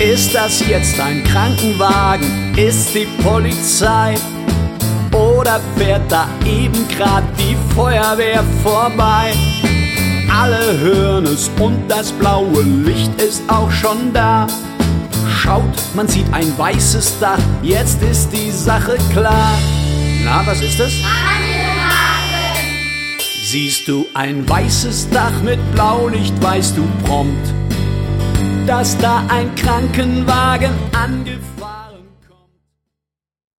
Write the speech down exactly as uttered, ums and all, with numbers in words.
Ist das jetzt ein Krankenwagen? Ist die Polizei? Oder fährt da eben grad die Feuerwehr vorbei? Alle hören es und das blaue Licht ist auch schon da. Schaut, man sieht ein weißes Dach, jetzt ist die Sache klar. Na, was ist es? Siehst du ein weißes Dach mit Blaulicht, weißt du prompt, dass da ein Krankenwagen angefahren